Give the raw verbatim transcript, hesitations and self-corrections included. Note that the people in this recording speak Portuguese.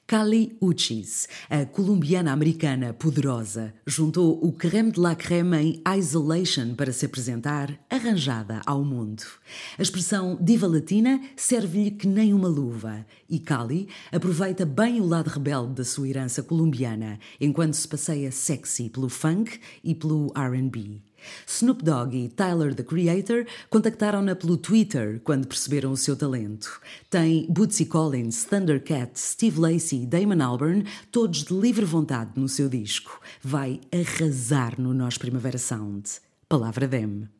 Kali Uchis, a colombiana-americana poderosa, juntou o creme de la creme em Isolation para se apresentar arranjada ao mundo. A expressão diva latina serve-lhe que nem uma luva e Kali aproveita bem o lado rebelde da sua herança colombiana, enquanto se passeia sexy pelo funk e pelo R and B. Snoop Dogg e Tyler, the Creator, contactaram-na pelo Twitter quando perceberam o seu talento. Tem Bootsy Collins, Thundercat, Steve Lacy e Damon Albarn, todos de livre vontade no seu disco. Vai arrasar no Nós Primavera Sound. Palavra D E M.